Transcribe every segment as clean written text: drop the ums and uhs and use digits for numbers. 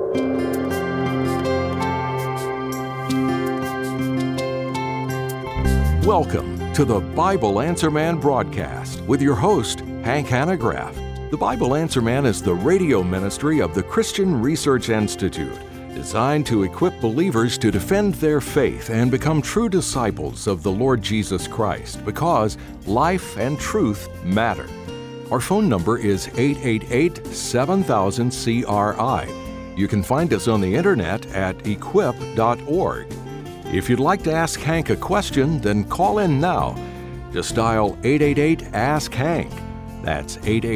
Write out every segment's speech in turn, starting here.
Welcome to the Bible Answer Man broadcast with your host, Hank Hanegraaff. The Bible Answer Man is the radio ministry of the Christian Research Institute, designed to equip believers to defend their faith and become true disciples of the Lord Jesus Christ, because life and truth matter. Our phone number is 888-7000-CRI. You can find us on the internet at equip.org. If you'd like to ask Hank a question, then call in now. Just dial 888-ASK-HANK. That's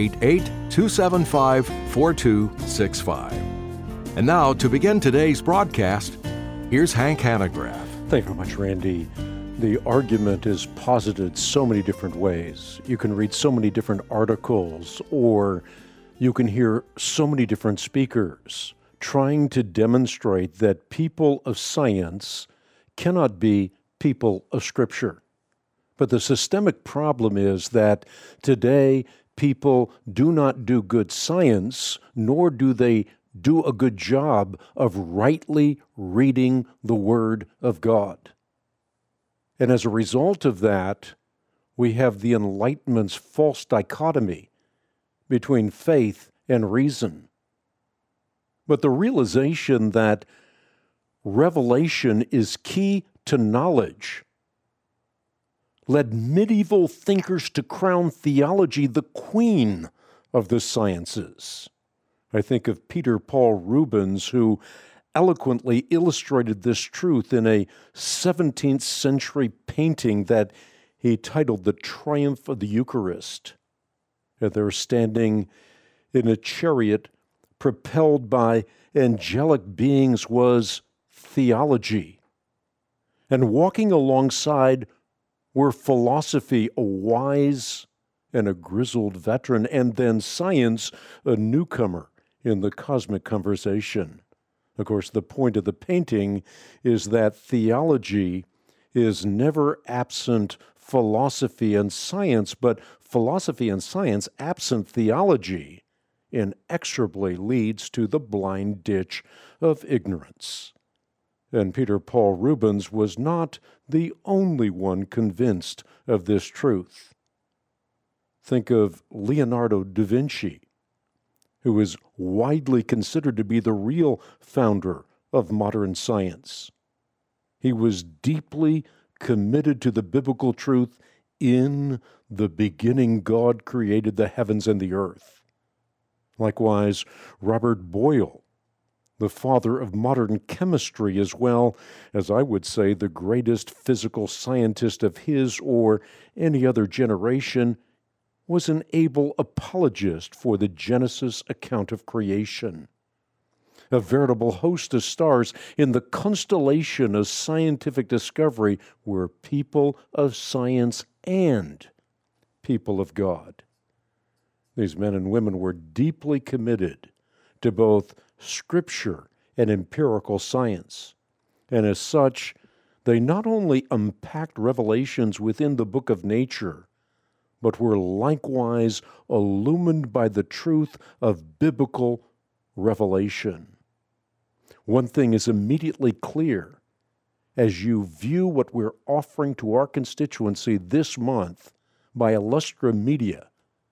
888-275-4265. And now, to begin today's broadcast, here's Hank Hanegraaff. Thank you very much, Randy. The argument is posited so many different ways. You can read so many different articles, or you can hear so many different speakers trying to demonstrate that people of science cannot be people of Scripture. But the systemic problem is that today people do not do good science, nor do they do a good job of rightly reading the Word of God. And as a result of that, we have the Enlightenment's false dichotomy between faith and reason. But the realization that revelation is key to knowledge led medieval thinkers to crown theology the queen of the sciences. I think of Peter Paul Rubens, who eloquently illustrated this truth in a 17th century painting that he titled The Triumph of the Eucharist. And they're standing in a chariot propelled by angelic beings was theology. And walking alongside were philosophy, a wise and a grizzled veteran, and then science, a newcomer in the cosmic conversation. Of course, the point of the painting is that theology is never absent philosophy and science, but philosophy and science absent theology inexorably leads to the blind ditch of ignorance. And Peter Paul Rubens was not the only one convinced of this truth. Think of Leonardo da Vinci, who is widely considered to be the real founder of modern science. He was deeply committed to the biblical truth, in the beginning God created the heavens and the earth. Likewise, Robert Boyle, the father of modern chemistry, as well as, I would say, the greatest physical scientist of his or any other generation, was an able apologist for the Genesis account of creation. A veritable host of stars in the constellation of scientific discovery were people of science and people of God. These men and women were deeply committed to both Scripture and empirical science. And as such, they not only unpacked revelations within the book of nature, but were likewise illumined by the truth of biblical revelation. One thing is immediately clear as you view what we're offering to our constituency this month by Illustra Media,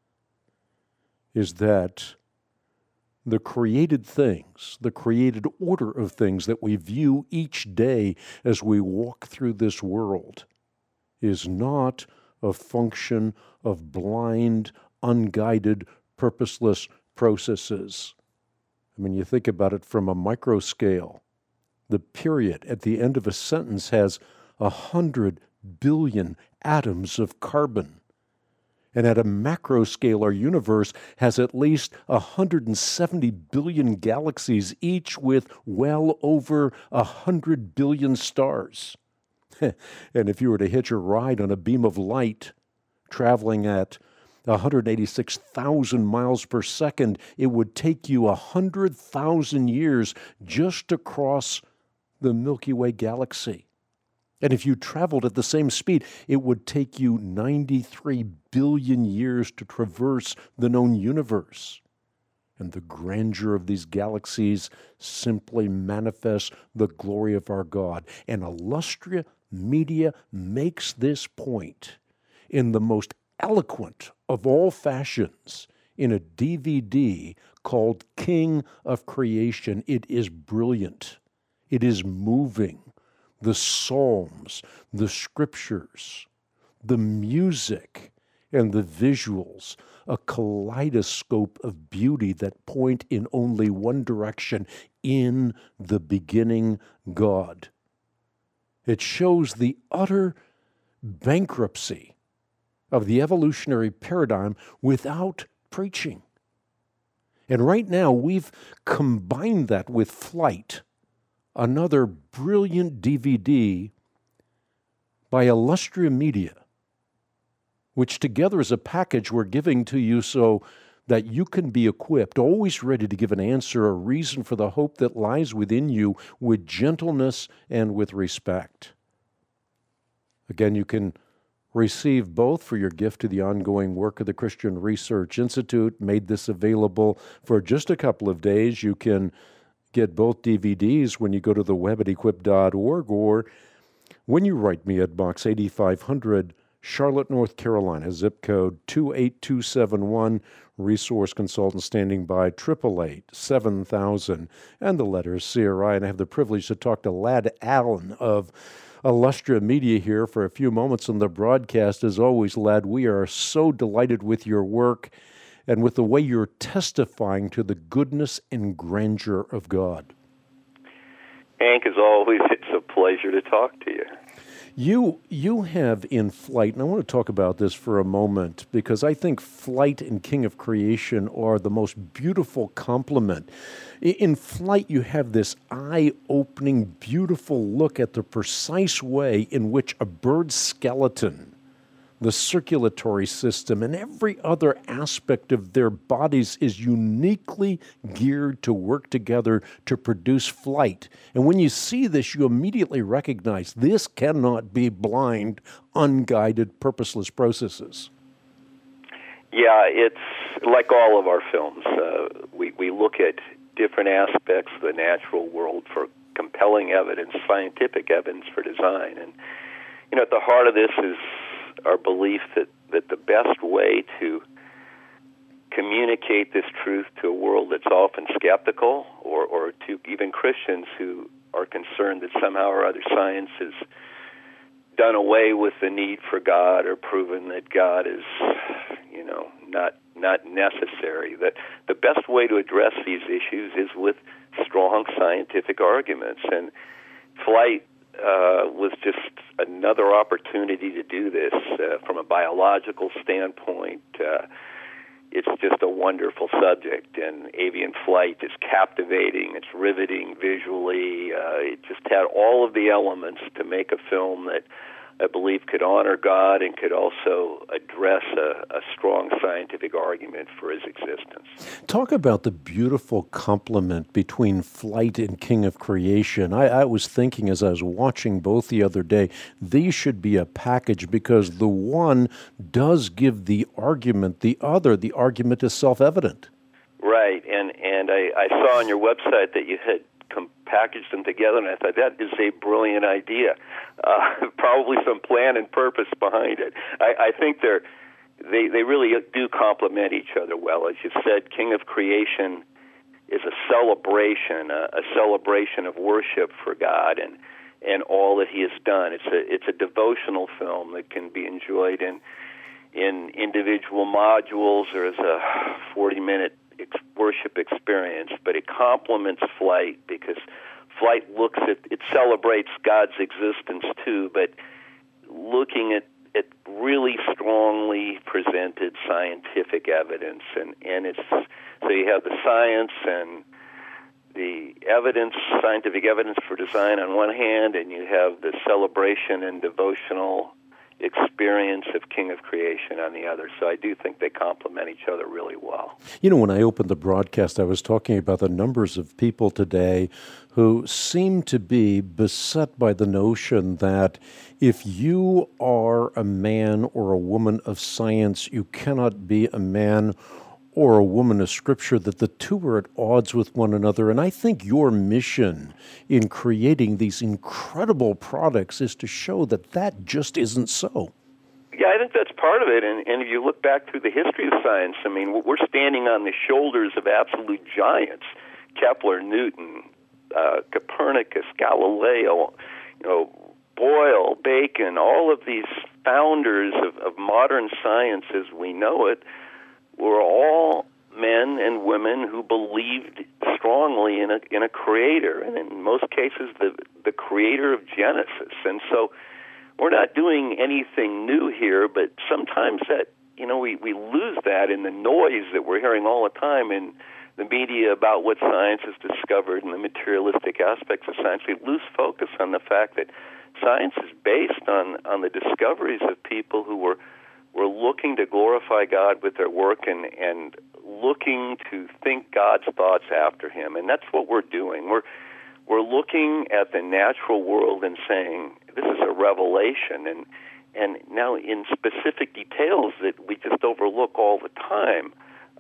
is that the created things, the created order of things that we view each day as we walk through this world is not a function of blind, unguided, purposeless processes. I mean, you think about it from a micro scale. The period at the end of a sentence has 100 billion atoms of carbon. And at a macro scale, our universe has at least 170 billion galaxies, each with well over 100 billion stars. And if you were to hitch a ride on a beam of light traveling at 186,000 miles per second, it would take you 100,000 years just to cross the Milky Way galaxy. And if you traveled at the same speed, it would take you 93 billion years to traverse the known universe. And the grandeur of these galaxies simply manifests the glory of our God. And Illustria Media makes this point in the most eloquent of all fashions in a DVD called King of Creation. It is brilliant. It is moving. The Psalms, the Scriptures, the music, and the visuals, a kaleidoscope of beauty that point in only one direction: in the beginning, God. It shows the utter bankruptcy of the evolutionary paradigm without preaching. And right now, we've combined that with Flight, another brilliant DVD by Illustria Media, which together is a package we're giving to you so that you can be equipped, always ready to give an answer, a reason for the hope that lies within you, with gentleness and with respect. Again, you can receive both for your gift to the ongoing work of the Christian Research Institute. Made this available for just a couple of days. You can get both DVDs when you go to the web at equip.org, or when you write me at Box 8500, Charlotte, North Carolina, zip code 28271, resource consultant standing by, 888-7000, and the letters CRI. And I have the privilege to talk to Lad Allen of Illustria Media here for a few moments on the broadcast. As always, Lad, we are so delighted with your work and with the way you're testifying to the goodness and grandeur of God. Hank, as always, it's a pleasure to talk to you. You have in Flight, and I want to talk about this for a moment, because I think Flight and King of Creation are the most beautiful complement. In Flight, you have this eye-opening, beautiful look at the precise way in which a bird's skeleton, the circulatory system, and every other aspect of their bodies is uniquely geared to work together to produce flight. And when you see this, you immediately recognize this cannot be blind, unguided, purposeless processes. Yeah, it's like all of our films. We look at different aspects of the natural world for compelling evidence, scientific evidence for design. And, at the heart of this is our belief that the best way to communicate this truth to a world that's often skeptical, or to even Christians who are concerned that somehow or other science has done away with the need for God or proven that God is, not necessary, that the best way to address these issues is with strong scientific arguments. And Flight was just another opportunity to do this from a biological standpoint. It's just a wonderful subject, and avian flight is captivating. It's riveting visually. It just had all of the elements to make a film that I believe could honor God and could also address a strong scientific argument for his existence. Talk about the beautiful complement between Flight and King of Creation. I was thinking as I was watching both the other day, these should be a package, because the one does give the argument, the other, the argument is self-evident. Right, and I saw on your website that you had packaged them together, and I thought that is a brilliant idea. Probably some plan and purpose behind it. I think they really do complement each other well. As you said, King of Creation is a celebration of worship for God and all that He has done. It's a devotional film that can be enjoyed in individual modules or as a 40-minute worship experience, but it complements Flight because Flight it celebrates God's existence too, but looking at really strongly presented scientific evidence, and it's so you have the science and the evidence, scientific evidence for design on one hand, and you have the celebration and devotional experience of King of Creation on the other. So I do think they complement each other really well. When I opened the broadcast, I was talking about the numbers of people today who seem to be beset by the notion that if you are a man or a woman of science, you cannot be a man or a woman of Scripture, that the two are at odds with one another. And I think your mission in creating these incredible products is to show that that just isn't so. Yeah, I think that's part of it. And if you look back through the history of science, I mean, we're standing on the shoulders of absolute giants: Kepler, Newton, Copernicus, Galileo, Boyle, Bacon, all of these founders of modern science as we know it were all men and women who believed strongly in a creator, and in most cases the creator of Genesis. And so we're not doing anything new here, but sometimes that we lose that in the noise that we're hearing all the time in the media about what science has discovered and the materialistic aspects of science. We lose focus on the fact that science is based on the discoveries of people who were looking to glorify God with their work and looking to think God's thoughts after Him. And that's what we're doing. We're looking at the natural world and saying, this is a revelation. And now in specific details that we just overlook all the time,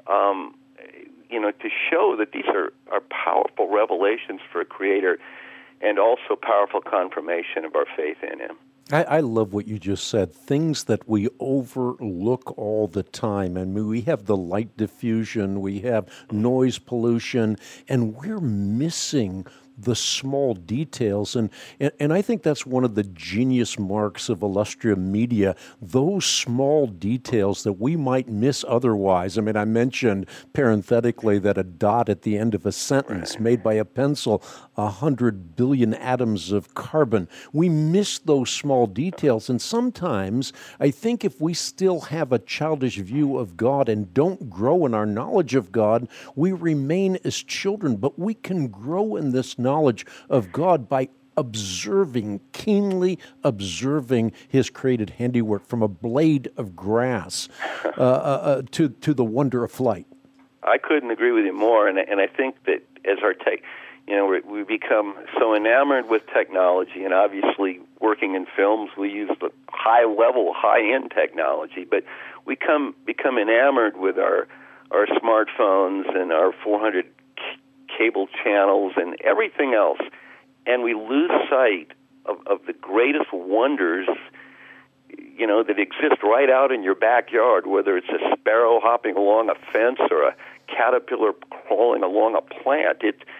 to show that these are powerful revelations for a creator and also powerful confirmation of our faith in Him. I love what you just said, things that we overlook all the time. I mean, we have the light diffusion, we have noise pollution, and we're missing the small details. And I think that's one of the genius marks of Illustria Media, those small details that we might miss otherwise. I mean, I mentioned parenthetically that a dot at the end of a sentence made by a pencil, 100 billion atoms of carbon. We miss those small details. And sometimes I think if we still have a childish view of God and don't grow in our knowledge of God, we remain as children. But we can grow in this knowledge of God by keenly observing His created handiwork, from a blade of grass to the wonder of flight. I couldn't agree with you more, and I think that as our we become so enamored with technology, and obviously working in films, we use the high-level, high-end technology, but we become enamored with our smartphones and our 400 cable channels and everything else, and we lose sight of the greatest wonders that exist right out in your backyard, whether it's a sparrow hopping along a fence or a caterpillar crawling along a plant.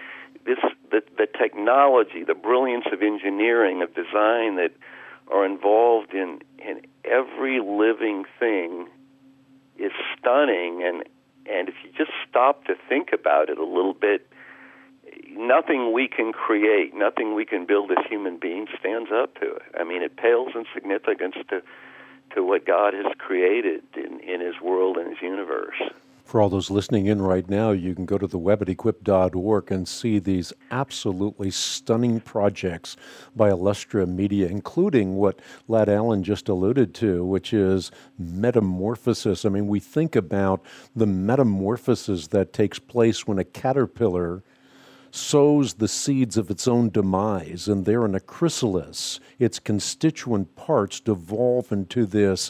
The technology, the brilliance of engineering, of design that are involved in every living thing is stunning, and if you just stop to think about it a little bit, nothing we can create, nothing we can build as human beings stands up to it. I mean, it pales in significance to what God has created in His world and His universe. For all those listening in right now, you can go to the web at equip.org and see these absolutely stunning projects by Illustria Media, including what Lad Allen just alluded to, which is metamorphosis. I mean, we think about the metamorphosis that takes place when a caterpillar sows the seeds of its own demise, and there in a chrysalis, its constituent parts devolve into this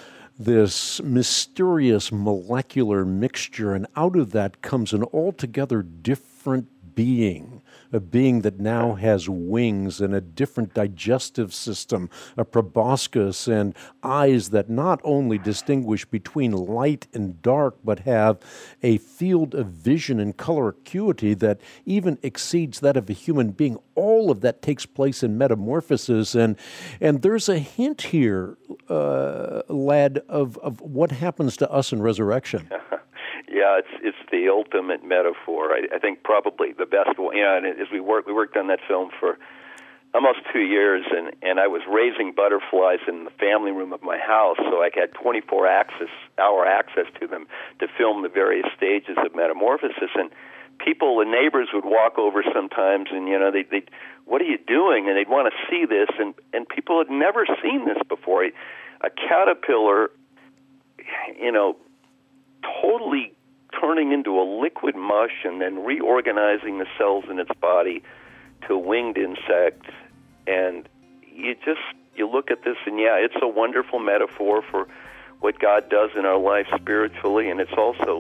mysterious molecular mixture, and out of that comes an altogether different being, a being that now has wings and a different digestive system, a proboscis, and eyes that not only distinguish between light and dark, but have a field of vision and color acuity that even exceeds that of a human being. All of that takes place in metamorphosis, and there's a hint here, Lad, of what happens to us in resurrection. Yeah, it's the ultimate metaphor. I think probably the best one. And as we worked on that film for almost 2 years, and I was raising butterflies in the family room of my house, so I had 24-hour access to them to film the various stages of metamorphosis. And people, the neighbors, would walk over sometimes, and they'd what are you doing? And they'd want to see this, and people had never seen this before. A caterpillar, totally turning into a liquid mush and then reorganizing the cells in its body to a winged insect. And you look at this, and it's a wonderful metaphor for what God does in our life spiritually, and it's also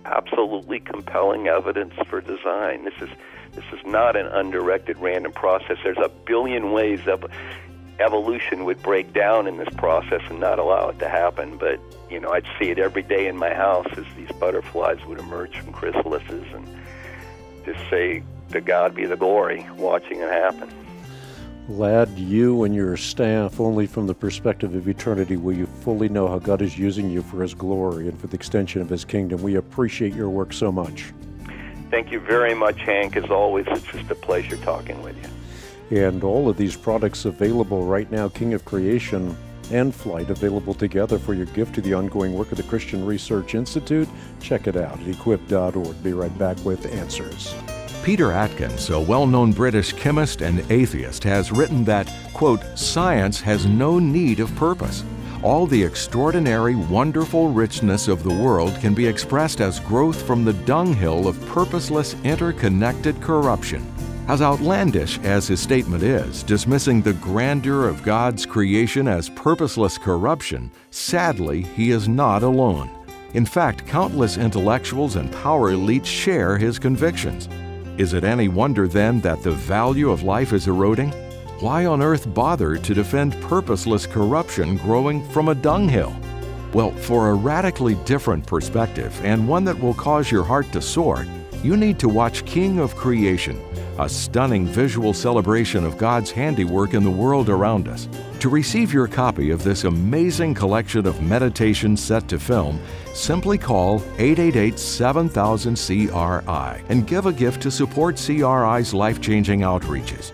absolutely compelling evidence for design. This is not an undirected random process. There's a billion ways evolution would break down in this process and not allow it to happen. But, I'd see it every day in my house as these butterflies would emerge from chrysalises, and just say, to God be the glory, watching it happen. Lad, you and your staff, only from the perspective of eternity will you fully know how God is using you for His glory and for the extension of His kingdom. We appreciate your work so much. Thank you very much, Hank. As always, it's just a pleasure talking with you. And all of these products available right now, King of Creation and Flight, available together for your gift to the ongoing work of the Christian Research Institute. Check it out at equip.org. Be right back with answers. Peter Atkins, a well-known British chemist and atheist, has written that, quote, "Science has no need of purpose. All the extraordinary, wonderful richness of the world can be expressed as growth from the dunghill of purposeless, interconnected corruption." As outlandish as his statement is, dismissing the grandeur of God's creation as purposeless corruption, sadly, he is not alone. In fact, countless intellectuals and power elites share his convictions. Is it any wonder, then, that the value of life is eroding? Why on earth bother to defend purposeless corruption growing from a dunghill? Well, for a radically different perspective, and one that will cause your heart to soar, you need to watch King of Creation, a stunning visual celebration of God's handiwork in the world around us. To receive your copy of this amazing collection of meditations set to film, simply call 888-7000-CRI and give a gift to support CRI's life-changing outreaches.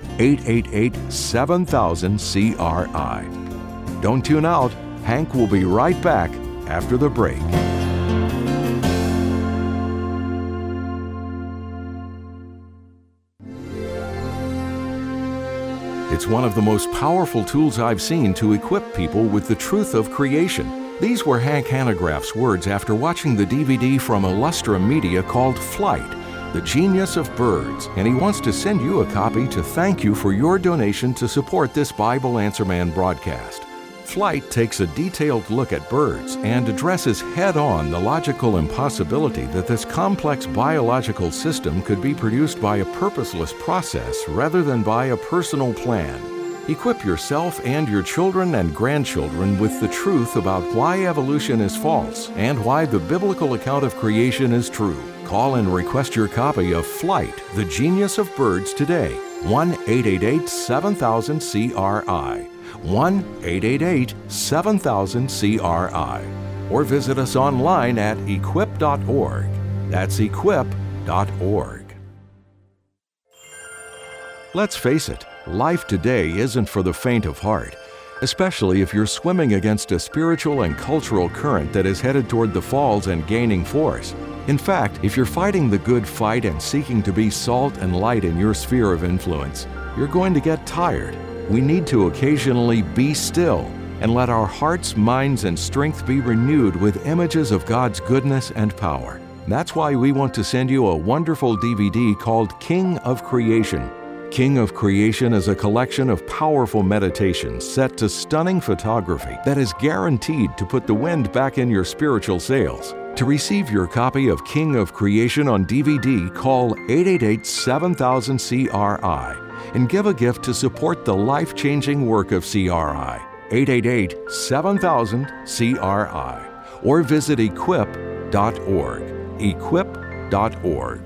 888-7000-CRI. Don't tune out. Hank will be right back after the break. It's one of the most powerful tools I've seen to equip people with the truth of creation. These were Hank Hanegraaff's words after watching the DVD from Illustra Media called Flight, The Genius of Birds, and he wants to send you a copy to thank you for your donation to support this Bible Answer Man broadcast. Flight takes a detailed look at birds and addresses head-on the logical impossibility that this complex biological system could be produced by a purposeless process rather than by a personal plan. Equip yourself and your children and grandchildren with the truth about why evolution is false and why the biblical account of creation is true. Call and request your copy of Flight, The Genius of Birds today. 1-888-7000-CRI. 1-888-7000-CRI. Or visit us online at equip.org. That's equip.org. Let's face it, life today isn't for the faint of heart, especially if you're swimming against a spiritual and cultural current that is headed toward the falls and gaining force. In fact, if you're fighting the good fight and seeking to be salt and light in your sphere of influence, you're going to get tired. We need to occasionally be still and let our hearts, minds, and strength be renewed with images of God's goodness and power. That's why we want to send you a wonderful DVD called King of Creation. King of Creation is a collection of powerful meditations set to stunning photography that is guaranteed to put the wind back in your spiritual sails. To receive your copy of King of Creation on DVD, call 888-7000-CRI. and give a gift to support the life-changing work of CRI. 888-7000-CRI. Or visit equip.org. Equip.org.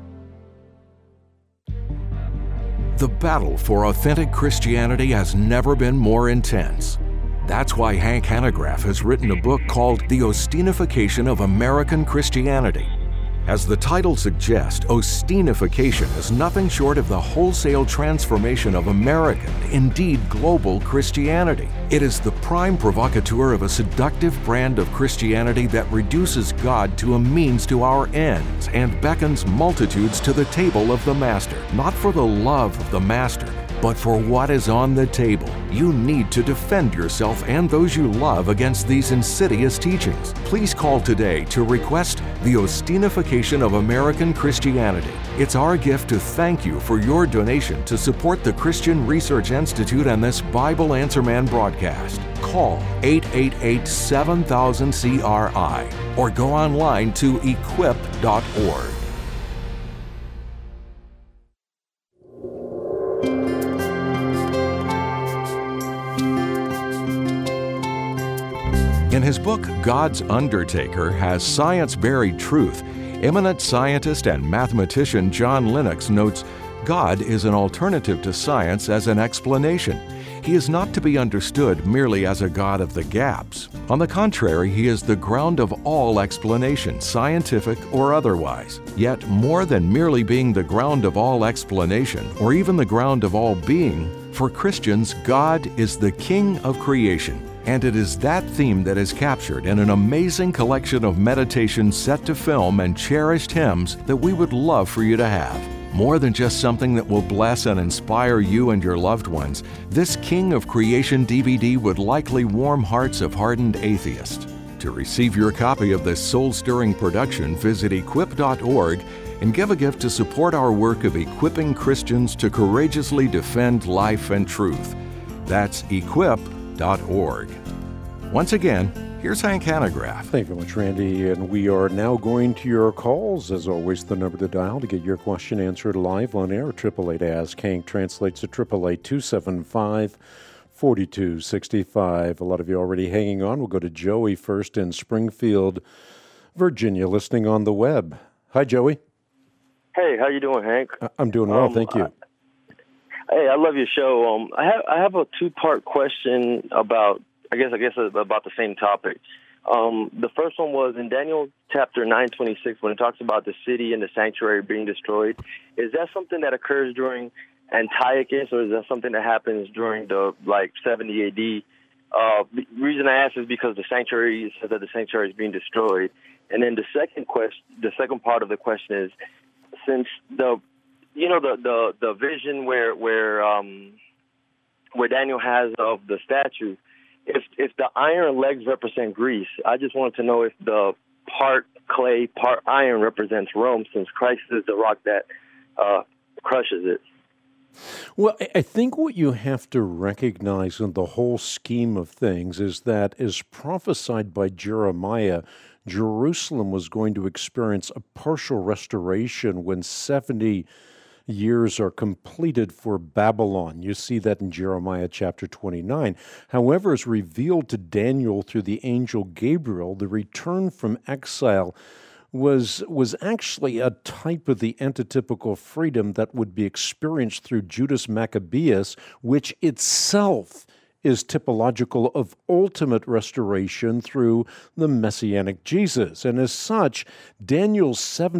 The battle for authentic Christianity has never been more intense. That's why Hank Hanegraaff has written a book called The Ostinification of American Christianity. As the title suggests, Ostinification is nothing short of the wholesale transformation of American, indeed global, Christianity. It is the prime provocateur of a seductive brand of Christianity that reduces God to a means to our ends and beckons multitudes to the table of the Master, not for the love of the Master, But for what is on the table, you need to defend yourself and those you love against these insidious teachings. Please call today to request the Ostinification of American Christianity. It's our gift to thank you for your donation to support the Christian Research Institute and this Bible Answer Man broadcast. Call 888-7000-CRI or go online to equip.org. In his book, God's Undertaker Has Science Buried Truth?, eminent scientist and mathematician John Lennox notes, God is an alternative to science as an explanation. He is not to be understood merely as a God of the gaps. On the contrary, he is the ground of all explanation, scientific or otherwise. Yet, more than merely being the ground of all explanation, or even the ground of all being, for Christians, God is the King of creation. And it is that theme that is captured in an amazing collection of meditations set to film and cherished hymns that we would love for you to have. More than just something that will bless and inspire you and your loved ones, this King of Creation DVD would likely warm hearts of hardened atheists. To receive your copy of this soul-stirring production, visit equip.org and give a gift to support our work of equipping Christians to courageously defend life and truth. That's equip.org. Once again, here's Hank Hanegraaff. Thank you very much, Randy. And we are now going to your calls. As always, the number to dial to get your question answered live on air, 888-ASK-HANK translates to 888-275-4265. A lot of you already hanging on. We'll go to Joey first in Springfield, Virginia, listening on the web. Hi, Joey. Hey, how you doing, Hank? I'm doing well, thank you. Hey, I love your show. I have a two-part question about, I guess about the same topic. The first one was in Daniel chapter 9:26, when it talks about the city and the sanctuary being destroyed. Is that something that occurs during Antiochus, or is that something that happens during the 70 A.D.? The reason I ask is because the sanctuary says that the sanctuary is being destroyed. And then the second part of the question is, since the vision where Daniel has of the statue, if the iron legs represent Greece, I just wanted to know if the part clay, part iron represents Rome, since Christ is the rock that crushes it. Well, I think what you have to recognize in the whole scheme of things is that, as prophesied by Jeremiah, Jerusalem was going to experience a partial restoration when 70 years are completed for Babylon. You see that in Jeremiah chapter 29. However, as revealed to Daniel through the angel Gabriel, the return from exile was actually a type of the antitypical freedom that would be experienced through Judas Maccabeus, which itself is typological of ultimate restoration through the Messianic Jesus. And as such, Daniel's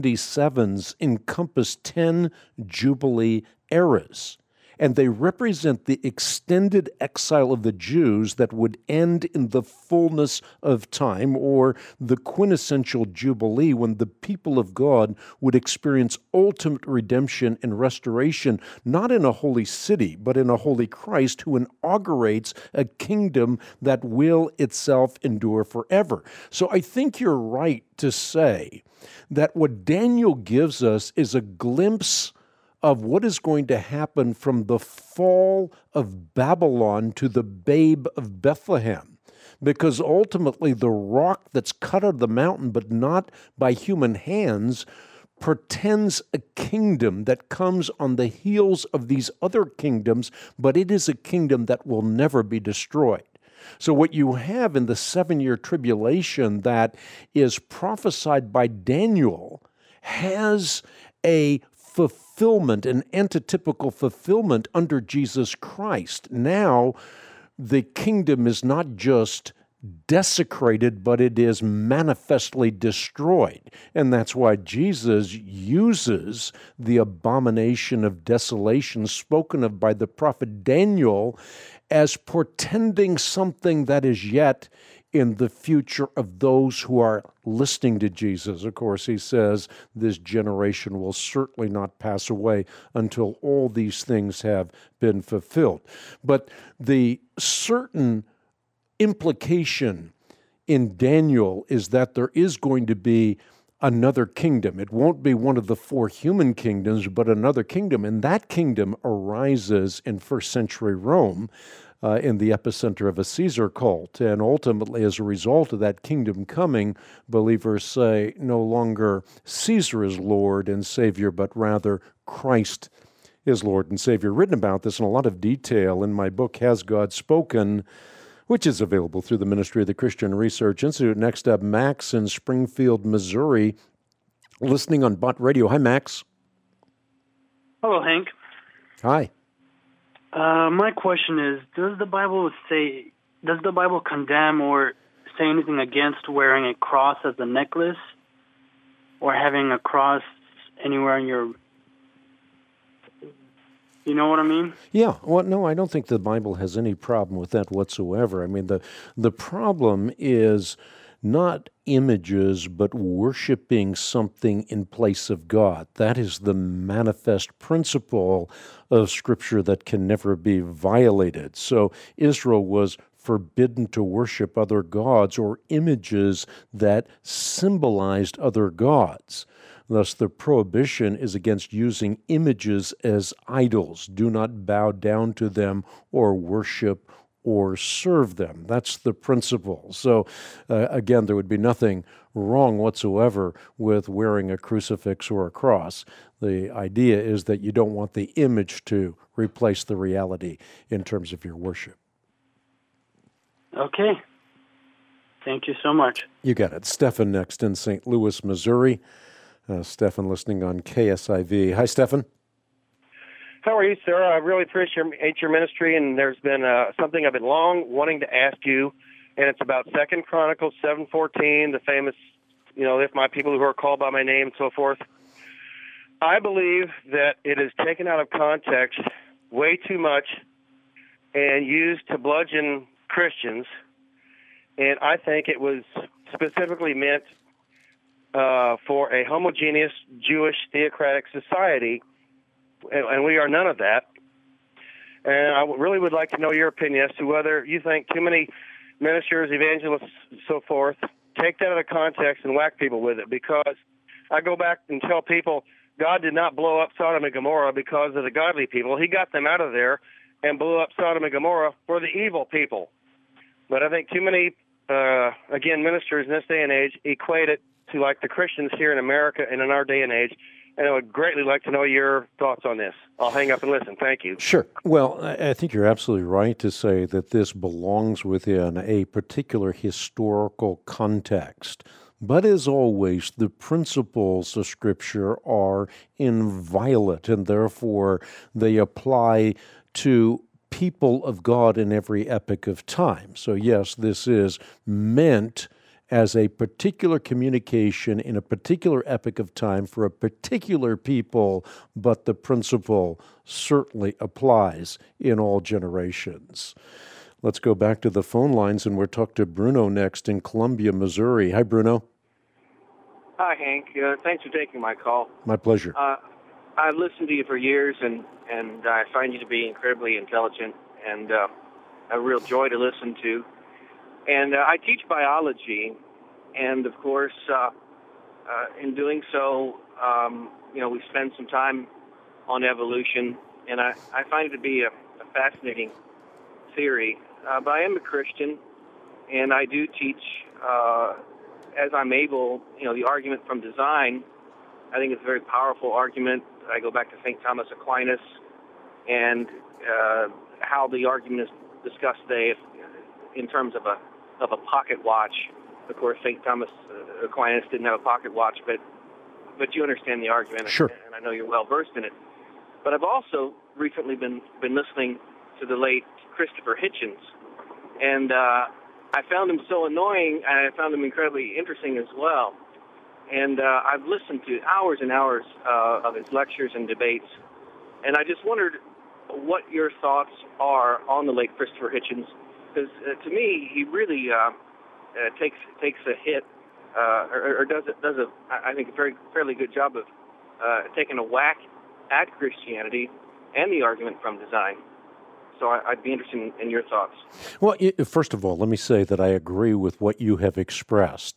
77s encompass 10 Jubilee eras, and they represent the extended exile of the Jews that would end in the fullness of time, or the quintessential Jubilee, when the people of God would experience ultimate redemption and restoration, not in a holy city, but in a holy Christ who inaugurates a kingdom that will itself endure forever. So I think you're right to say that what Daniel gives us is a glimpse of what is going to happen from the fall of Babylon to the babe of Bethlehem. Because ultimately the rock that's cut out of the mountain, but not by human hands, portends a kingdom that comes on the heels of these other kingdoms, but it is a kingdom that will never be destroyed. So what you have in the 7-year tribulation that is prophesied by Daniel has a fulfillment, an antitypical fulfillment under Jesus Christ. Now, the kingdom is not just desecrated, but it is manifestly destroyed. And that's why Jesus uses the abomination of desolation spoken of by the prophet Daniel as portending something that is yet in the future of those who are listening to Jesus. Of course, he says this generation will certainly not pass away until all these things have been fulfilled. But the certain implication in Daniel is that there is going to be another kingdom. It won't be one of the four human kingdoms, but another kingdom. And that kingdom arises in first century Rome, in the epicenter of a Caesar cult. And ultimately, as a result of that kingdom coming, believers say no longer Caesar is Lord and Savior, but rather Christ is Lord and Savior. Written about this in a lot of detail in my book, Has God Spoken?, which is available through the Ministry of the Christian Research Institute. Next up, Max in Springfield, Missouri, listening on Bott Radio. Hi, Max. Hello, Hank. Hi. My question is, does the Bible condemn or say anything against wearing a cross as a necklace or having a cross anywhere in your... You know what I mean? Yeah. Well, no, I don't think the Bible has any problem with that whatsoever. I mean, the problem is not images, but worshiping something in place of God. That is the manifest principle of Scripture that can never be violated. So Israel was forbidden to worship other gods or images that symbolized other gods. Thus, the prohibition is against using images as idols. Do not bow down to them or worship or serve them. That's the principle. So, again, there would be nothing wrong whatsoever with wearing a crucifix or a cross. The idea is that you don't want the image to replace the reality in terms of your worship. Okay. Thank you so much. You got it. Stephan next in St. Louis, Missouri. Stephan listening on KSIV. Hi, Stephan. How are you, sir? I really appreciate your ministry, and there's been something I've been long wanting to ask you, and it's about 2 Chronicles 7:14, the famous, if my people who are called by my name and so forth. I believe that it is taken out of context way too much and used to bludgeon Christians, and I think it was specifically meant for a homogeneous Jewish theocratic society, and we are none of that. And I really would like to know your opinion as to whether you think too many ministers, evangelists, and so forth, take that out of context and whack people with it, because I go back and tell people God did not blow up Sodom and Gomorrah because of the godly people. He got them out of there and blew up Sodom and Gomorrah for the evil people. But I think too many, ministers in this day and age equate it to like the Christians here in America and in our day and age, and I would greatly like to know your thoughts on this. I'll hang up and listen. Thank you. Sure. Well, I think you're absolutely right to say that this belongs within a particular historical context. But as always, the principles of Scripture are inviolate, and therefore they apply to people of God in every epoch of time. So yes, this is meant as a particular communication in a particular epoch of time for a particular people, but the principle certainly applies in all generations. Let's go back to the phone lines, and we'll talk to Bruno next in Columbia, Missouri. Hi, Bruno. Hi, Hank. Thanks for taking my call. My pleasure. I've listened to you for years, and I find you to be incredibly intelligent and a real joy to listen to. And I teach biology, and of course, in doing so, we spend some time on evolution, and I find it to be a fascinating theory. But I am a Christian, and I do teach, as I'm able, the argument from design. I think it's a very powerful argument. I go back to St. Thomas Aquinas and how the argument is discussed today in terms of a pocket watch. Of course, St. Thomas Aquinas didn't have a pocket watch, but you understand the argument, sure. And I know you're well versed in it. But I've also recently been listening to the late Christopher Hitchens, and I found him so annoying, and I found him incredibly interesting as well. And I've listened to hours and hours of his lectures and debates, and I just wondered what your thoughts are on the late Christopher Hitchens, because to me, he really takes a hit, or does I think a fairly good job of taking a whack at Christianity and the argument from design. So I'd be interested in your thoughts. Well, first of all, let me say that I agree with what you have expressed.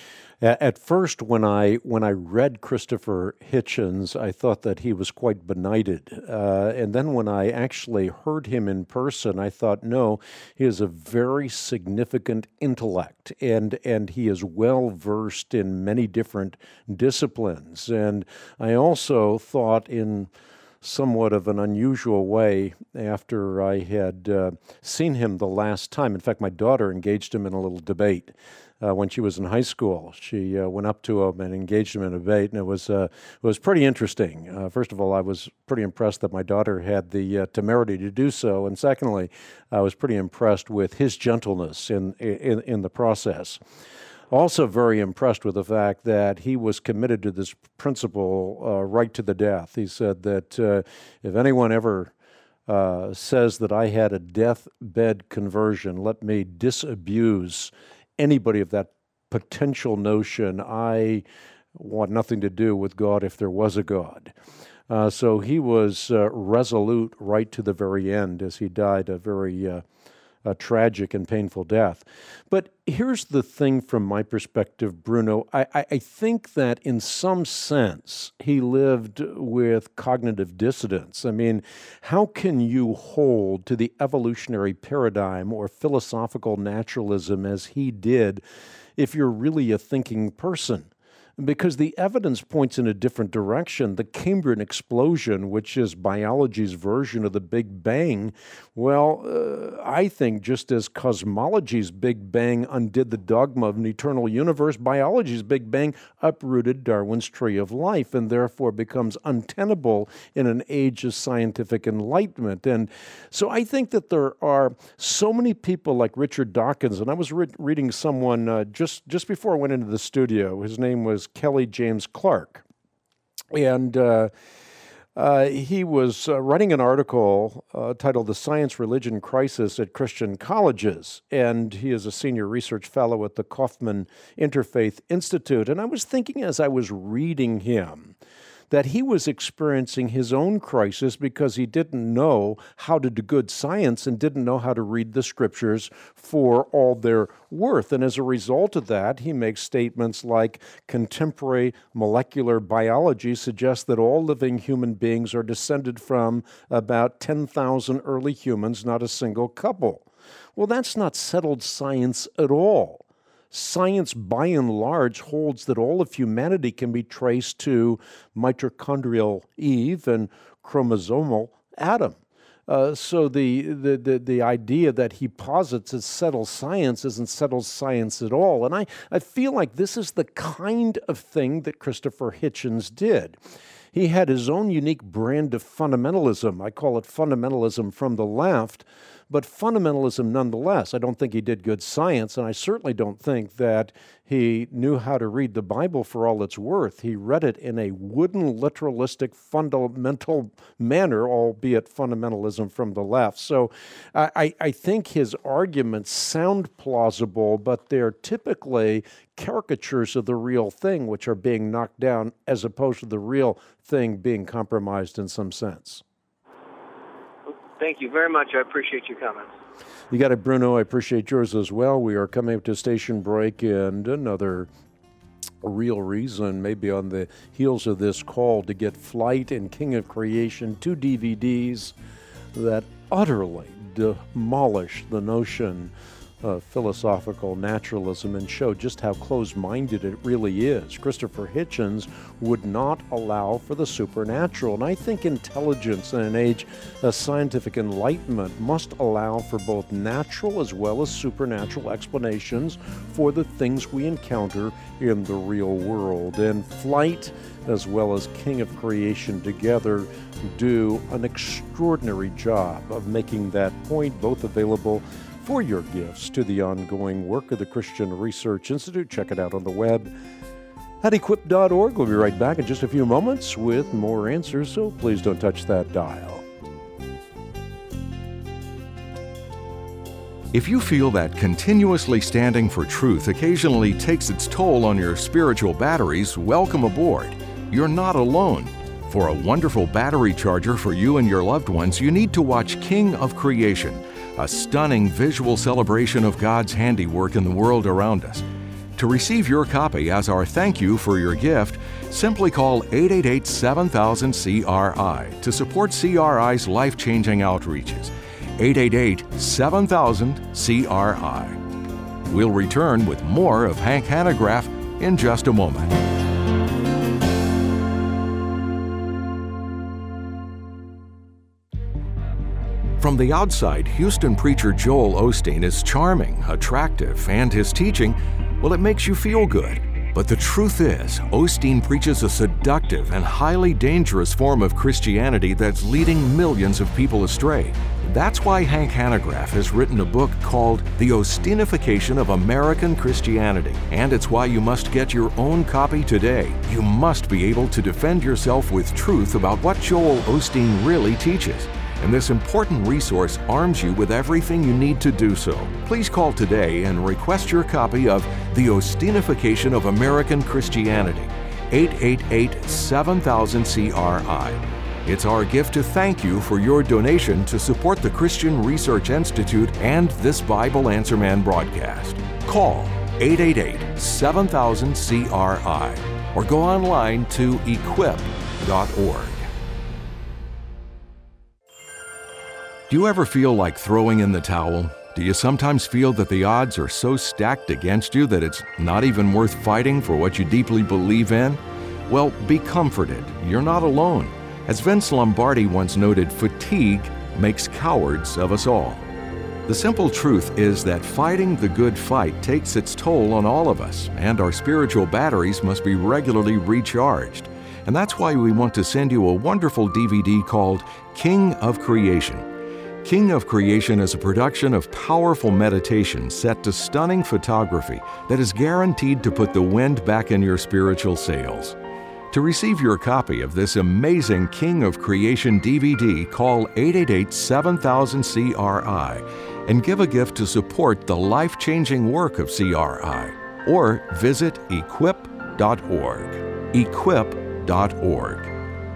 At first, when I read Christopher Hitchens, I thought that he was quite benighted. And then when I actually heard him in person, I thought, no, he is a very significant intellect, and he is well-versed in many different disciplines. And I also thought, in somewhat of an unusual way, after I had seen him the last time. In fact, my daughter engaged him in a little debate when she was in high school. She went up to him and engaged him in a debate, and it was pretty interesting. First of all, I was pretty impressed that my daughter had the temerity to do so, and secondly, I was pretty impressed with his gentleness in the process. Also very impressed with the fact that he was committed to this principle right to the death. He said that if anyone ever says that I had a deathbed conversion, let me disabuse anybody of that potential notion. I want nothing to do with God if there was a God. So he was resolute right to the very end as he died a very tragic and painful death. But here's the thing from my perspective, Bruno. I think that in some sense he lived with cognitive dissonance. I mean, how can you hold to the evolutionary paradigm or philosophical naturalism as he did if you're really a thinking person? Because the evidence points in a different direction. The Cambrian explosion, which is biology's version of the Big Bang, well, I think just as cosmology's Big Bang undid the dogma of an eternal universe, biology's Big Bang uprooted Darwin's tree of life and therefore becomes untenable in an age of scientific enlightenment. And so I think that there are so many people like Richard Dawkins, and I was reading someone just before I went into the studio. His name was Kelly James Clark, and he was writing an article titled "The Science-Religion Crisis at Christian Colleges," and he is a senior research fellow at the Kaufman Interfaith Institute. And I was thinking as I was reading him that he was experiencing his own crisis because he didn't know how to do good science and didn't know how to read the scriptures for all their worth. And as a result of that, he makes statements like contemporary molecular biology suggests that all living human beings are descended from about 10,000 early humans, not a single couple. Well, that's not settled science at all. Science, by and large, holds that all of humanity can be traced to mitochondrial Eve and chromosomal Adam. So the idea that he posits as settled science isn't settled science at all. And I feel like this is the kind of thing that Christopher Hitchens did. He had his own unique brand of fundamentalism. I call it fundamentalism from the left, but fundamentalism nonetheless. I don't think he did good science, and I certainly don't think that he knew how to read the Bible for all it's worth. He read it in a wooden, literalistic, fundamental manner, albeit fundamentalism from the left. So I think his arguments sound plausible, but they're typically caricatures of the real thing, which are being knocked down, as opposed to the real thing being compromised in some sense. Thank you very much. I appreciate your comments. You got it, Bruno. I appreciate yours as well. We are coming up to station break, and another real reason, maybe on the heels of this call, to get Flight and King of Creation, 2 DVDs that utterly demolish the notion of philosophical naturalism and show just how close-minded it really is. Christopher Hitchens would not allow for the supernatural, and I think intelligence in an age of scientific enlightenment must allow for both natural as well as supernatural explanations for the things we encounter in the real world. And Flight as well as King of Creation together do an extraordinary job of making that point, both available for your gifts to the ongoing work of the Christian Research Institute. Check it out on the web at equip.org. We'll be right back in just a few moments with more answers, so please don't touch that dial. If you feel that continuously standing for truth occasionally takes its toll on your spiritual batteries, welcome aboard. You're not alone. For a wonderful battery charger for you and your loved ones, you need to watch King of Creation, a stunning visual celebration of God's handiwork in the world around us. To receive your copy as our thank you for your gift, simply call 888-7000-CRI to support CRI's life-changing outreaches. 888-7000-CRI. We'll return with more of Hank Hanegraaff in just a moment. From the outside, Houston preacher Joel Osteen is charming, attractive, and his teaching, well, it makes you feel good. But the truth is, Osteen preaches a seductive and highly dangerous form of Christianity that's leading millions of people astray. That's why Hank Hanegraaff has written a book called The Osteenification of American Christianity. And it's why you must get your own copy today. You must be able to defend yourself with truth about what Joel Osteen really teaches. And this important resource arms you with everything you need to do so. Please call today and request your copy of The Osteenification of American Christianity, 888-7000-CRI. It's our gift to thank you for your donation to support the Christian Research Institute and this Bible Answer Man broadcast. Call 888-7000-CRI or go online to equip.org. Do you ever feel like throwing in the towel? Do you sometimes feel that the odds are so stacked against you that it's not even worth fighting for what you deeply believe in? Well, be comforted. You're not alone. As Vince Lombardi once noted, fatigue makes cowards of us all. The simple truth is that fighting the good fight takes its toll on all of us, and our spiritual batteries must be regularly recharged. And that's why we want to send you a wonderful DVD called King of Creation. King of Creation is a production of powerful meditation set to stunning photography that is guaranteed to put the wind back in your spiritual sails. To receive your copy of this amazing King of Creation DVD, call 888-7000-CRI and give a gift to support the life-changing work of CRI, or visit equip.org. Equip.org.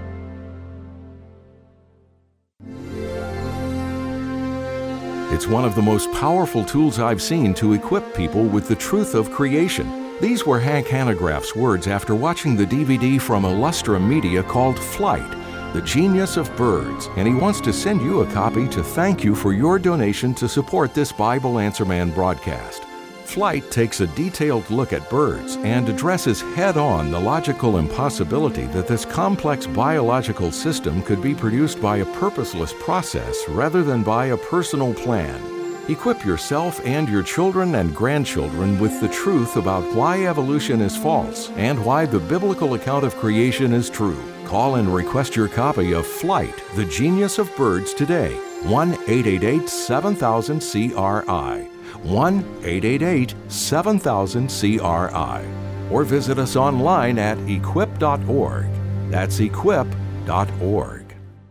It's one of the most powerful tools I've seen to equip people with the truth of creation. These were Hank Hanegraaff's words after watching the DVD from Illustra Media called Flight, The Genius of Birds, and he wants to send you a copy to thank you for your donation to support this Bible Answer Man broadcast. Flight takes a detailed look at birds and addresses head-on the logical impossibility that this complex biological system could be produced by a purposeless process rather than by a personal plan. Equip yourself and your children and grandchildren with the truth about why evolution is false and why the biblical account of creation is true. Call and request your copy of Flight, The Genius of Birds today. 1-888-7000-CRI. 1-888-7000-CRI. Or visit us online at equip.org. That's equip.org.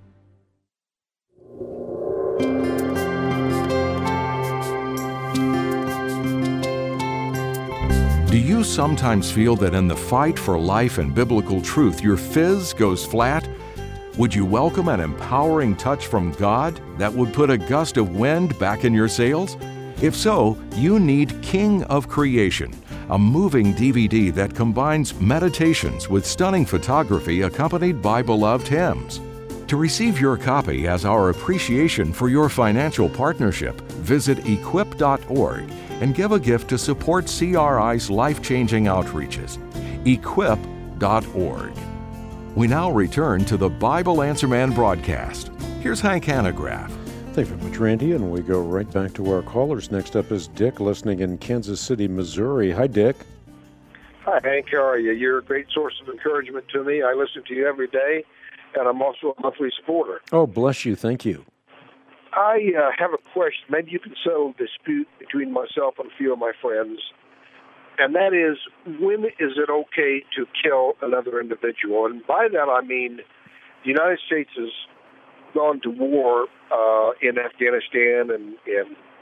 Do you sometimes feel that in the fight for life and biblical truth, your fizz goes flat? Would you welcome an empowering touch from God that would put a gust of wind back in your sails? If so, you need King of Creation, a moving DVD that combines meditations with stunning photography accompanied by beloved hymns. To receive your copy as our appreciation for your financial partnership, visit equip.org and give a gift to support CRI's life-changing outreaches. Equip.org. We now return to the Bible Answer Man broadcast. Here's Hank Hanegraaff. Thank you very much, Randy, and we go right back to our callers. Next up is Dick, listening in Kansas City, Missouri. Hi, Dick. Hi, Hank. How are you? You're a great source of encouragement to me. I listen to you every day, and I'm also a monthly supporter. Oh, bless you. Thank you. I have a question. Maybe you can settle a dispute between myself and a few of my friends, and that is, when is it okay to kill another individual? And by that I mean the United States has gone to war in Afghanistan and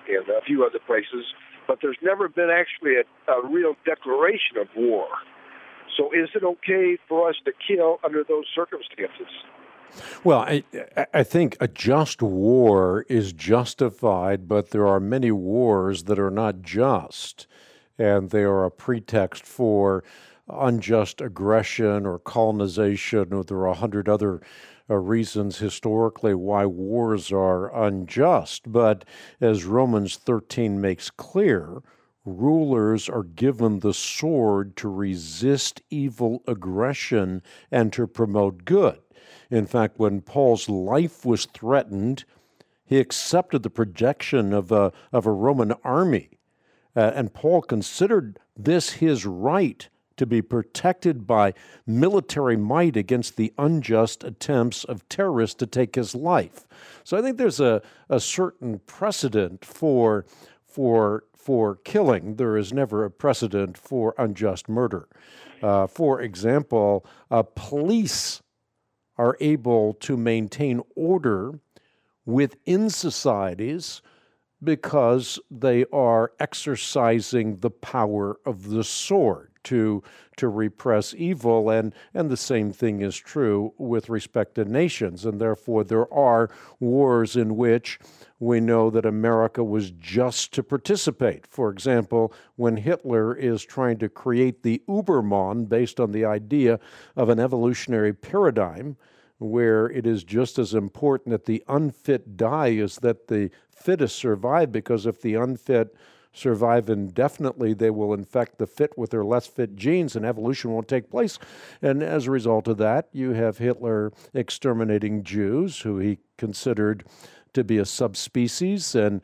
and a few other places, but there's never been actually a real declaration of war. So is it okay for us to kill under those circumstances? Well, I think a just war is justified, but there are many wars that are not just, and they are a pretext for unjust aggression or colonization, or there are 100 other reasons historically why wars are unjust. But as Romans 13 makes clear, rulers are given the sword to resist evil aggression and to promote good. In fact, when Paul's life was threatened, he accepted the protection of a Roman army. And Paul considered this his right to be protected by military might against the unjust attempts of terrorists to take his life. So I think there's a certain precedent for killing. There is never a precedent for unjust murder. For example, police are able to maintain order within societies because they are exercising the power of the sword to repress evil, and the same thing is true with respect to nations. And therefore there are wars in which we know that America was just to participate. For example, when Hitler is trying to create the Übermann based on the idea of an evolutionary paradigm where it is just as important that the unfit die as that the fittest survive, because if the unfit survive indefinitely, they will infect the fit with their less fit genes and evolution won't take place. And as a result of that, you have Hitler exterminating Jews, who he considered to be a subspecies, and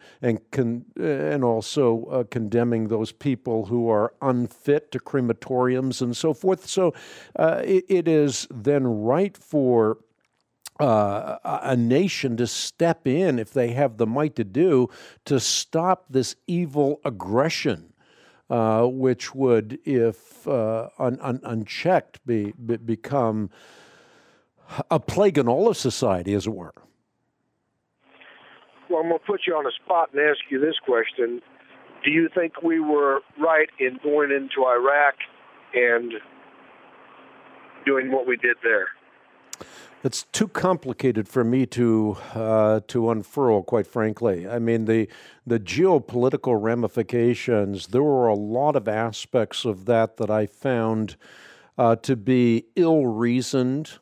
also condemning those people who are unfit to crematoriums and so forth. So it is then right for a nation to step in, if they have the might to do, to stop this evil aggression, which would, if unchecked, become a plague in all of society, as it were. Well, I'm going to put you on the spot and ask you this question. Do you think we were right in going into Iraq and doing what we did there? It's too complicated for me to unfurl, quite frankly. I mean, the geopolitical ramifications, there were a lot of aspects of that I found to be ill-reasoned.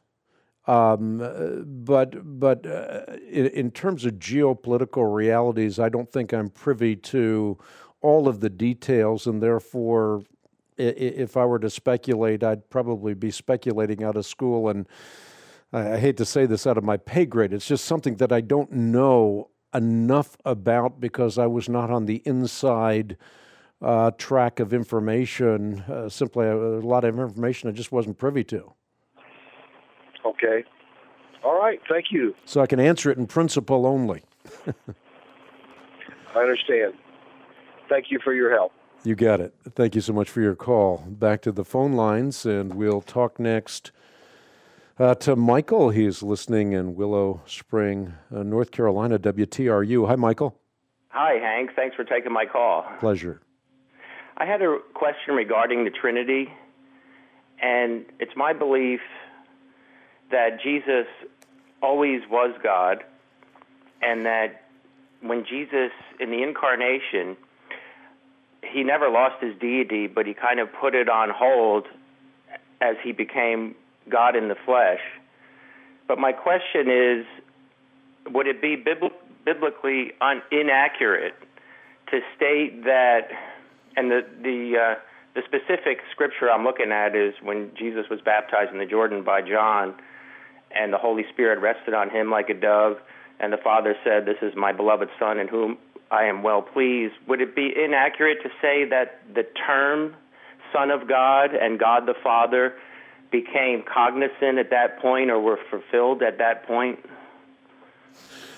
But in terms of geopolitical realities, I don't think I'm privy to all of the details, and therefore, if I were to speculate, I'd probably be speculating out of school, and I hate to say this, out of my pay grade. It's just something that I don't know enough about because I was not on the inside track of information. Simply a lot of information I just wasn't privy to. Okay. All right. Thank you. So I can answer it in principle only. I understand. Thank you for your help. You got it. Thank you so much for your call. Back to the phone lines, and we'll talk next to Michael. He's listening in Willow Spring, North Carolina, WTRU. Hi, Michael. Hi, Hank. Thanks for taking my call. Pleasure. I had a question regarding the Trinity, and it's my belief that Jesus always was God, and that when Jesus, in the incarnation, he never lost his deity, but he kind of put it on hold as he became God in the flesh. But my question is, would it be biblically inaccurate to state that, and the specific scripture I'm looking at is when Jesus was baptized in the Jordan by John, and the Holy Spirit rested on him like a dove, and the Father said, "This is my beloved Son in whom I am well pleased." Would it be inaccurate to say that the term Son of God and God the Father became cognizant at that point, or were fulfilled at that point?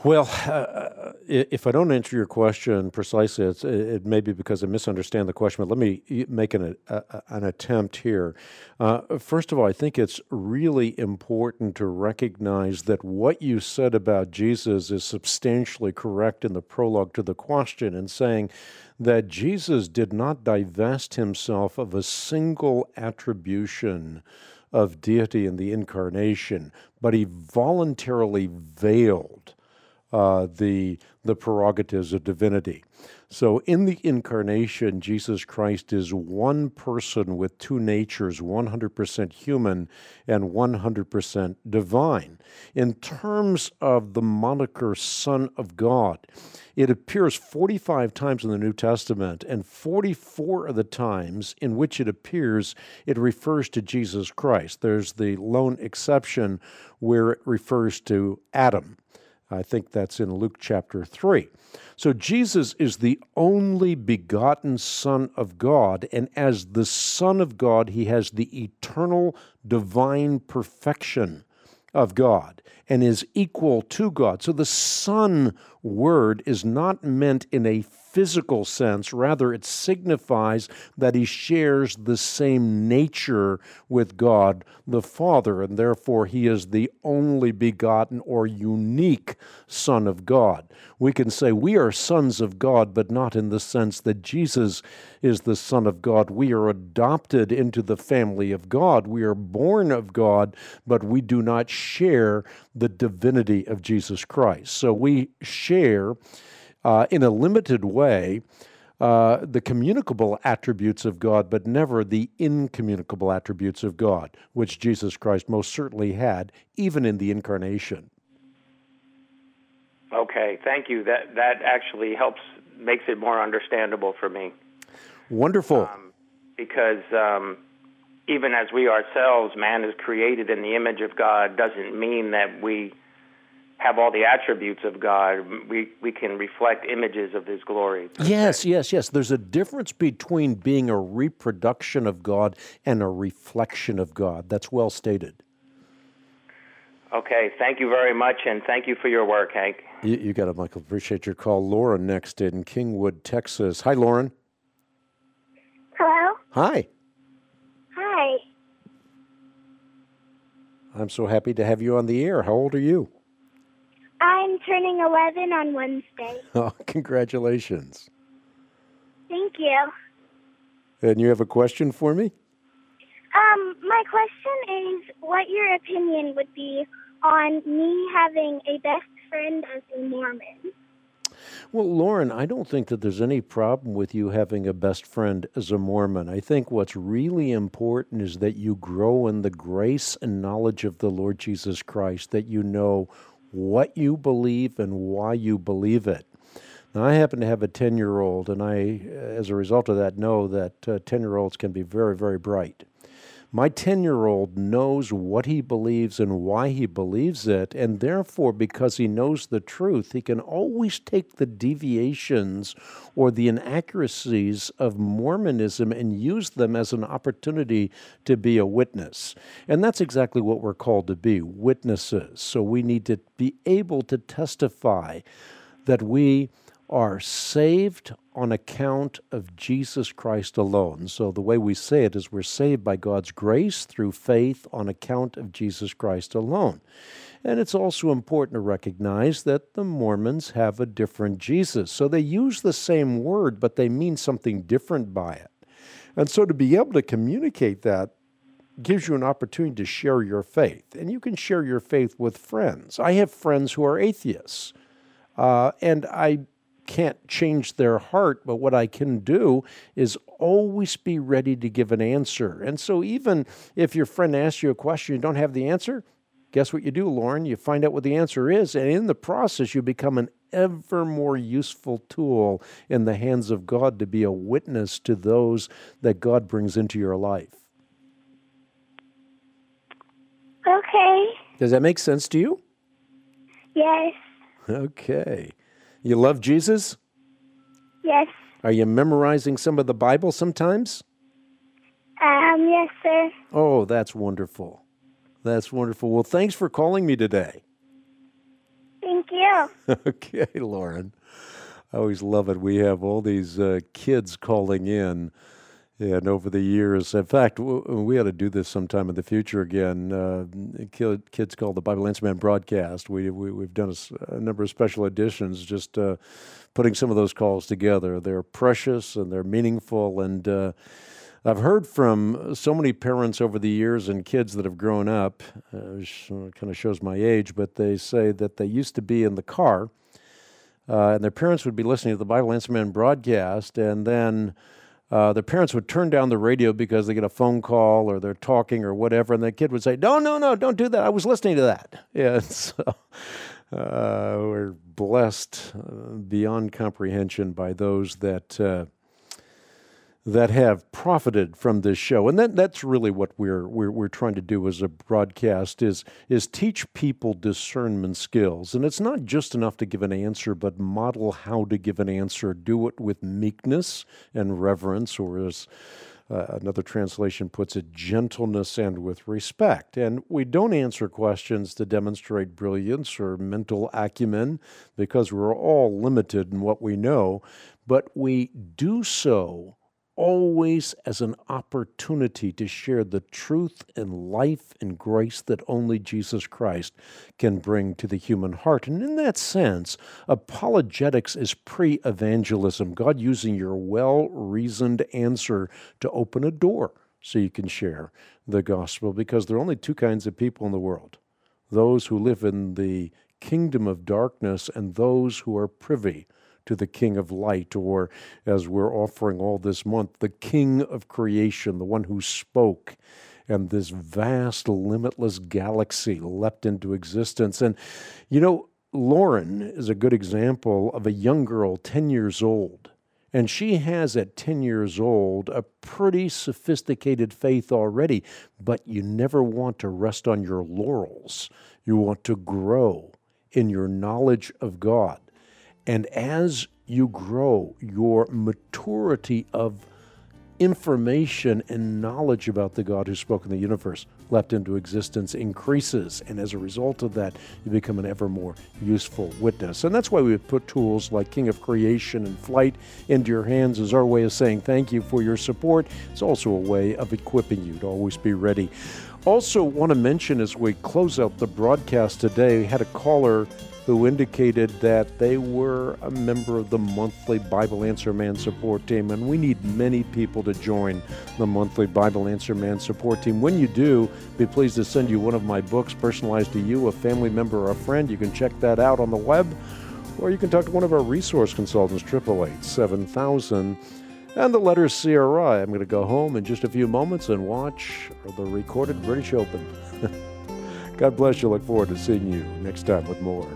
Well, if I don't answer your question precisely, it may be because I misunderstand the question, but let me make an attempt here. First of all, I think it's really important to recognize that what you said about Jesus is substantially correct in the prologue to the question, in saying that Jesus did not divest himself of a single attribution of deity in the incarnation, but he voluntarily veiled the prerogatives of divinity. So in the incarnation, Jesus Christ is one person with two natures, 100% human and 100% divine. In terms of the moniker Son of God, it appears 45 times in the New Testament, and 44 of the times in which it appears, it refers to Jesus Christ. There's the lone exception where it refers to Adam. I think that's in Luke chapter 3. So Jesus is the only begotten Son of God, and as the Son of God, he has the eternal divine perfection of God and is equal to God. So the Son word is not meant in a physical sense. Rather, it signifies that he shares the same nature with God the Father, and therefore he is the only begotten or unique Son of God. We can say we are sons of God, but not in the sense that Jesus is the Son of God. We are adopted into the family of God. We are born of God, but we do not share the divinity of Jesus Christ. So we share in a limited way the communicable attributes of God, but never the incommunicable attributes of God, which Jesus Christ most certainly had, even in the incarnation. Okay, thank you. That actually makes it more understandable for me. Wonderful. Because even as we ourselves, man is created in the image of God, doesn't mean that we have all the attributes of God. We can reflect images of his glory. Yes. There's a difference between being a reproduction of God and a reflection of God. That's well stated. Okay, thank you very much, and thank you for your work, Hank. You got it, Michael. Appreciate your call. Lauren next in Kingwood, Texas. Hi, Lauren. Hello? Hi. Hi. I'm so happy to have you on the air. How old are you? I'm turning 11 on Wednesday. Oh, congratulations. Thank you. And you have a question for me? My question is what your opinion would be on me having a best friend as a Mormon. Well, Lauren, I don't think that there's any problem with you having a best friend as a Mormon. I think what's really important is that you grow in the grace and knowledge of the Lord Jesus Christ, that you know what you believe and why you believe it. Now, I happen to have a 10-year-old, and I, as a result of that, know that 10-year-olds can be very, very bright. My 10-year-old knows what he believes and why he believes it, and therefore, because he knows the truth, he can always take the deviations or the inaccuracies of Mormonism and use them as an opportunity to be a witness. And that's exactly what we're called to be, witnesses. So we need to be able to testify that we are saved on account of Jesus Christ alone. So the way we say it is we're saved by God's grace through faith on account of Jesus Christ alone. And it's also important to recognize that the Mormons have a different Jesus. So they use the same word, but they mean something different by it. And so to be able to communicate that gives you an opportunity to share your faith. And you can share your faith with friends. I have friends who are atheists, and I can't change their heart, but what I can do is always be ready to give an answer. And so even if your friend asks you a question, you don't have the answer, guess what you do, Lauren? You find out what the answer is, and in the process, you become an ever more useful tool in the hands of God to be a witness to those that God brings into your life. Okay. Does that make sense to you? Yes. Okay. You love Jesus? Yes. Are you memorizing some of the Bible sometimes? Yes, sir. Oh, that's wonderful. That's wonderful. Well, thanks for calling me today. Thank Thank you. Okay, Lauren. I always love it. We have all these kids calling in. And over the years, in fact, we ought to do this sometime in the future again. Kids called the Bible Answer Man broadcast. We've done a number of special editions, just putting some of those calls together. They're precious and they're meaningful. And I've heard from so many parents over the years and kids that have grown up, which kind of shows my age, but they say that they used to be in the car, and their parents would be listening to the Bible Answer Man broadcast, and then their parents would turn down the radio because they get a phone call or they're talking or whatever, and the kid would say, no, don't do that. I was listening to that. Yeah, so we're blessed beyond comprehension by those that have profited from this show. And that's really what we're trying to do as a broadcast is teach people discernment skills. And it's not just enough to give an answer, but model how to give an answer. Do it with meekness and reverence, or as another translation puts it, gentleness and with respect. And we don't answer questions to demonstrate brilliance or mental acumen, because we're all limited in what we know, but we do so always as an opportunity to share the truth and life and grace that only Jesus Christ can bring to the human heart. And in that sense, apologetics is pre-evangelism, God using your well-reasoned answer to open a door so you can share the gospel, because there are only two kinds of people in the world: those who live in the kingdom of darkness and those who are privy to the King of Light, or as we're offering all this month, the King of Creation, the one who spoke, and this vast, limitless galaxy leapt into existence. And, Lauren is a good example of a young girl, 10 years old, and she has at 10 years old a pretty sophisticated faith already, but you never want to rest on your laurels. You want to grow in your knowledge of God. And as you grow, your maturity of information and knowledge about the God who spoke in the universe, leapt into existence, increases. And as a result of that, you become an ever more useful witness. And that's why we put tools like King of Creation and Flight into your hands as our way of saying thank you for your support. It's also a way of equipping you to always be ready. Also want to mention, as we close out the broadcast today, we had a caller who indicated that they were a member of the monthly Bible Answer Man support team, and we need many people to join the monthly Bible Answer Man support team. When you do, be pleased to send you one of my books personalized to you, a family member or a friend. You can check that out on the web, or you can talk to one of our resource consultants, 888-7000, and the letter CRI. I'm going to go home in just a few moments and watch the recorded British Open. God bless you. Look forward to seeing you next time with more.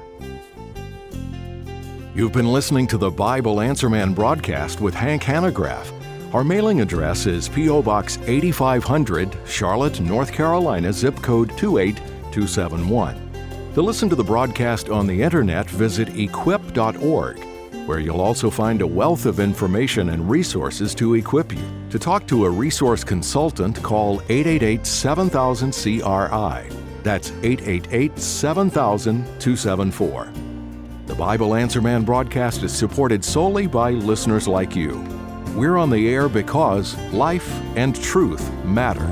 You've been listening to the Bible Answer Man broadcast with Hank Hanegraaff. Our mailing address is P.O. Box 8500, Charlotte, North Carolina, zip code 28271. To listen to the broadcast on the internet, visit equip.org, where you'll also find a wealth of information and resources to equip you. To talk to a resource consultant, call 888-7000-CRI. That's 888-7000-274. The Bible Answer Man broadcast is supported solely by listeners like you. We're on the air because life and truth matter.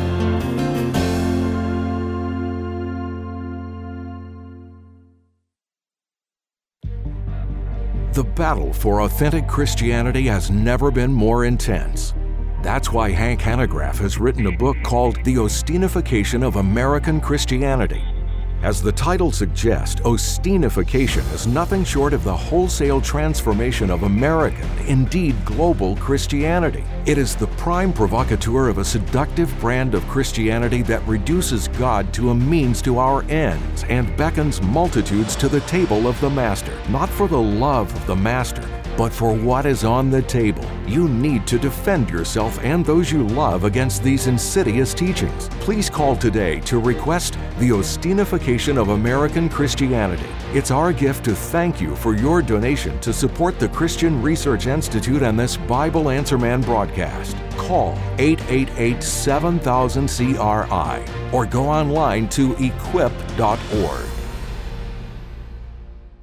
The battle for authentic Christianity has never been more intense. That's why Hank Hanegraaff has written a book called The Ostinification of American Christianity. As the title suggests, Ostinification is nothing short of the wholesale transformation of American, indeed global, Christianity. It is the prime provocateur of a seductive brand of Christianity that reduces God to a means to our ends and beckons multitudes to the table of the Master, not for the love of the Master, but for what is on the table. You need to defend yourself and those you love against these insidious teachings. Please call today to request The Ostinification of American Christianity. It's our gift to thank you for your donation to support the Christian Research Institute and this Bible Answer Man broadcast. Call 888-7000-CRI or go online to equip.org.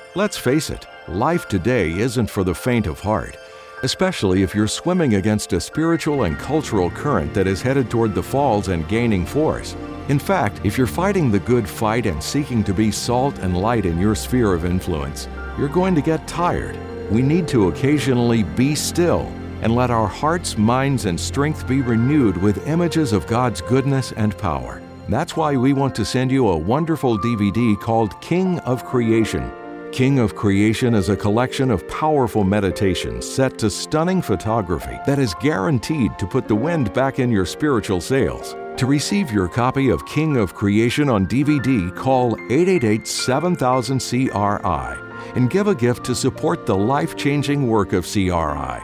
Let's face it, life today isn't for the faint of heart, especially if you're swimming against a spiritual and cultural current that is headed toward the falls and gaining force. In fact, if you're fighting the good fight and seeking to be salt and light in your sphere of influence, you're going to get tired. We need to occasionally be still and let our hearts, minds, and strength be renewed with images of God's goodness and power. That's why we want to send you a wonderful DVD called King of Creation. King of Creation is a collection of powerful meditations set to stunning photography that is guaranteed to put the wind back in your spiritual sails. To receive your copy of King of Creation on DVD, call 888-7000-CRI and give a gift to support the life-changing work of CRI.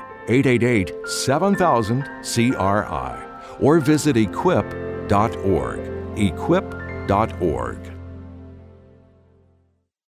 888-7000-CRI or visit equip.org. equip.org.